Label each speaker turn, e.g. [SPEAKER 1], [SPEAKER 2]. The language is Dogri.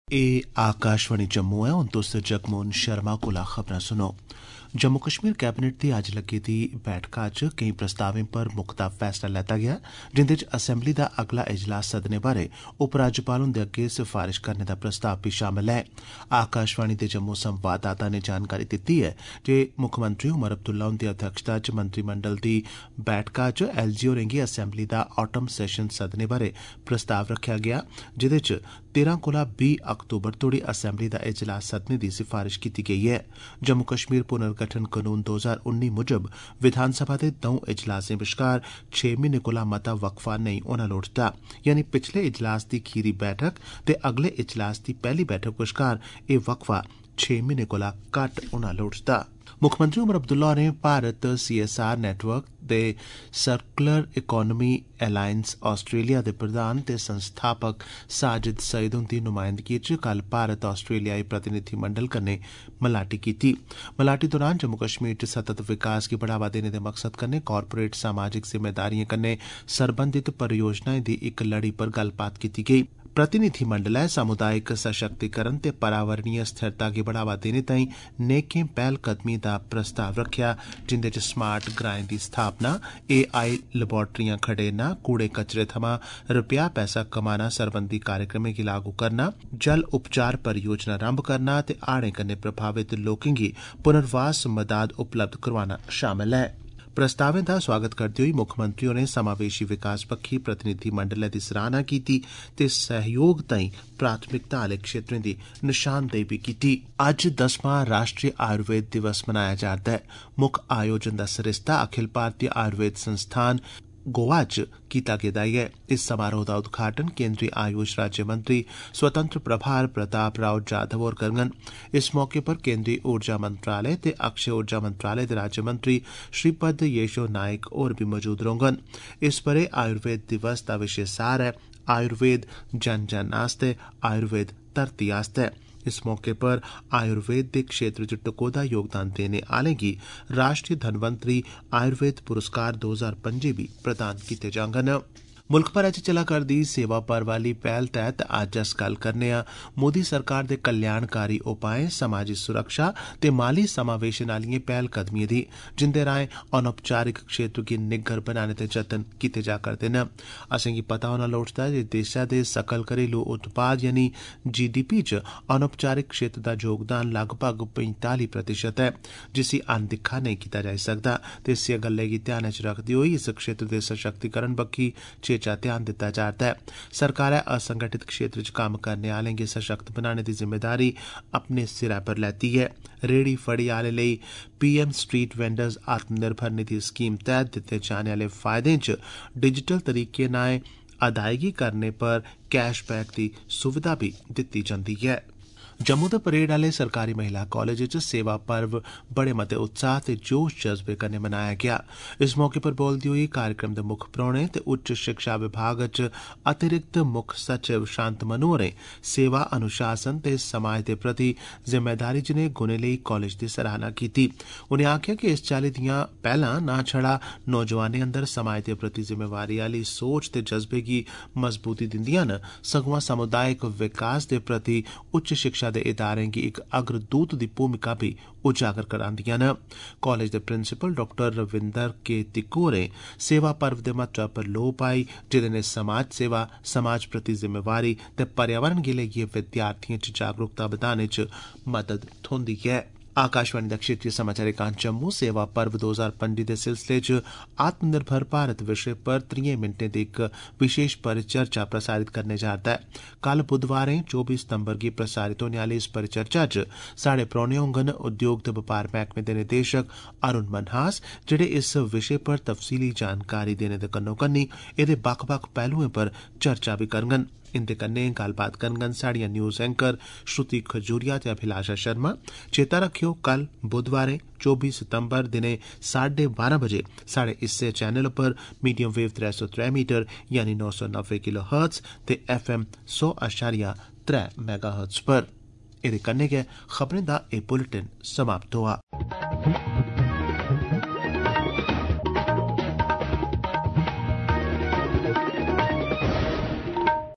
[SPEAKER 1] एह् आकाशवाणी जम्मू ऐ। हुन तुस जगमोहन शर्मा कोला खबरां सुनो। जम्मू कश्मीर कैबिनेट दी अज्ज लग्गी दी बैठका च केई प्रस्तावें पर मुक्कदा फैसला लैता गेआ, जिंदे च असैम्बली दा अगला इजलास सदने बारै उपराज्यपाल हुंदे अग्गे सिफारिश करने दा प्रस्ताव बी शामल ऐ। आकाशवाणी दे जम्मू संवाददाता ने जानकारी दित्ती ऐ जे मुक्खमंत्री उमर अब्दुल्ला हुंदी अध्यक्षता च मंत्रिमंडल दी बैठका च एलजी होरें गी असैम्बली दा ऑटम सैशन सदने बारै प्रस्ताव रखेआ गेआ, जेह्दे च 13 कोला 20 अक्तूबर तोड़ी असैम्बली दा इजलास सदने दी सिफारिश कीती गेई ऐ। जम्मू कश्मीर पुनर्गठन कानून 2019 मुजब विधानसभा दे दौं इजलासें बश्कार 6 म्हीने कोला मता वक्फा नेईं होना लोड़चदा, यानी पिछले इजलास दी खीरी बैठक ते अगले इजलास दी पैह्ली बैठक बश्कार एह् वक्फा 6 म्हीने कोला घट्ट होना लोड़चदा। मुक्खमंत्री उमर अब्दुल्ला होरें भारत CSR नेटवर्क दे सर्कुलर इकोनॉमी अलायंस आस्ट्रेलिया दे प्रधान ते संस्थापक साजिद सईद हुंदी नुमाइंदगी च कल भारत आस्ट्रेलियाई प्रतिनिधिमंडल कन्नै मलाटी कीती। मलाटी दौरान जम्मू कश्मीर च सतत विकास गी बढ़ावा देने दे मकसद कन्नै कारपोरेट सामाजिक जिम्मेदारिएं कन्नै सरबंधित परियोजनाएं दी इक लड़ी पर गल्लबात कीती गेई। प्रतिनिधिमंडलै सामुदायिक सशक्तिकरण ते पर्यावरणीय स्थिरता गी बढ़ावा देने ताईं नेकें पैह्लकदमी दा प्रस्ताव रखेआ, जिंदे च स्मार्ट ग्राएं दी स्थापना, AI लैबारटरियां खडेरना, कूड़े कचरे थमां रपेआ पैसा कमाना सरबंधी कार्यक्रमें गी लागू करना, जल उपचार परियोजना रम्भ करना ते हाड़ें कन्नै प्रभावित लोकें गी पुनर्वास मदाद उपलब्ध करोआना शामल ऐ। प्रस्तावें दा स्वागत करदे होई मुक्खमंत्री होरें समावेशी विकास पक्खी प्रतिनिधिमंडलै दी सराहना कीती ते सहयोग ताईं प्राथमिकता आह्ले क्षेत्रें दी निशानदेही बी कीती। अज्ज 10वां राष्ट्रीय आयुर्वेद दिवस मनाया जा'रदा ऐ। मुक्ख आयोजन दा सरिस्ता अखिल भारतीय आयुर्वेद संस्थान गोवा च कीता गेदा ऐ। इस समारोह दा उद्घाटन केंद्रीय आयुष राज्य मंत्री स्वतंत्र प्रभार प्रताप राव जाधव होर करङन। इस मौके पर केंद्रीय ऊर्जा मंत्रालय ते अक्षय ऊर्जा मंत्रालय दे राज्य मंत्री श्रीपद येशो नायक होर बी मौजूद रौह्ङन। इस ब'रे आयुर्वेद दिवस दा विशे सार ऐ आयुर्वेद जन जन आस्तै, आयुर्वेद धरती आस्तै। इस मौके पर आयुर्वेद दे क्षेत्र च टकोह्दा योगदान देने आह्लें गी राष्ट्रीय धनवंतरी आयुर्वेद पुरस्कार 2025 बी प्रदान कीते जाङन। मुल्ख भरै च चला करदी सेवा पर्व आह्ली पैह्ल तैह्त अज्ज अस गल्ल करने आं मोदी सरकार दे कल्याणकारी उपाएं, समाजी सुरक्षा ते माली समावेशन आह्लिएं पैह्लकदमिएं दी, जिंदे राएं अनौपचारिक क्षेत्र गी निग्गर बनाने दे जतन कीते जा करदे न। असेंगी पता होना लोड़चदा जे देसै दे सकल घरेलू उत्पाद यानी GDP च अनौपचारिक क्षेत्र दा योगदान लगभग 45% ऐ, जिसी अनदिक्खा नेईं कीता जाई सकदा ते इस गल्लै गी ध्यानै च रखदे होई इस क्षेत्र दे सशक्तिकरण बक्खी चा ध्यान दित्ता जा'रदा ऐ। सरकारै असंगठित क्षेत्र च कम्म करने आह्लें गी सशक्त बनाने दी जिम्मेदारी अपने सिरै पर लैती ऐ। रेहड़ी फड़ी आह्ले लेई PM street vendors Atmanirbhar Nidhi scheme तैह्त दित्ते जाने आह्ले फायदें च डिजिटल तरीके नाल अदायगी करने पर कैशबैक दी सुविधा बी दित्ती जंदी ऐ। जम्मू दे परेड आह्ले सरकारी महिला कालेज च सेवा पर्व बड़े मते उत्साह ते जोश जज्बे कन्नै मनाया गेआ। इस मौके पर बोलदे होई कार्यक्रम दे मुक्ख परौह्ने ते उच्च शिक्षा विभाग च अतिरिक्त मुक्ख सचिव शांतमनु होरें सेवा, अनुशासन ते समाज दे प्रति जिम्मेदारी जनेह् गुणें लेई कालेज दी सराहना कीती। उनें आखेआ कि इस चाल्ली दियां पैह्लां ना छड़ा नौजवानें अंदर समाज दे प्रति जिम्मेवारी आह्ली सोच ते जज्बे गी मजबूती दिंदियां न, सगुआं समुदायिक विकास दे प्रति उच्च शिक्षा दे इदारें गी इक अग्रदूत दी भूमिका बी उजागर करांदियां न। कालेज दे principal doctor Ravinder K Tikku होरें सेवा पर्व दे महत्व पर लोऽ पाई, जेह्दे नै समाज सेवा, समाज प्रति जिम्मेवारी ते पर्यावरण गी लेइयै विद्यार्थिएं च जागरूकता बधाने च मदद थ्होंदी ऐ। आकाशवाणी दा क्षेत्रीय समाचार एकांश जम्मू सेवा पर्व 2025 दे सिलसिले च आत्मनिर्भर भारत विषय पर 30 मिनटें दी इक विशेष परिचर्चा प्रसारित करने जा'रदा ऐ। कल बुधवारें 24 सितंबर गी प्रसारित होने आह्ली इस परिचर्चा च साढ़े परौह्ने होङन उद्योग ते बपार मैह्कमे दे निदेशक अरुण मनहास, जेह्ड़े इस विषय पर तफसीली जानकारी देने दे कन्नो कन्नी एह्दे बक्ख-बक्ख पैह्लुएं पर चर्चा बी करङन। इंदे कन्नै गल्लबात करङन साढ़ियां न्यूज़ एंकर श्रुति खजूरिया ते अभिलाषा शर्मा। चेता रखेओ कल बुधवारें 24 सितंबर दिनें 12:30 बजे साढ़े इस्से चैनल पर मीडियम वेव 303 मीटर यानी 990 किलोहर्ट्ज ते FM 100.3 मेगाहर्ट्ज पर। एह्दे कन्नै गै खबरें दा एह् बुलेटिन समाप्त होआ।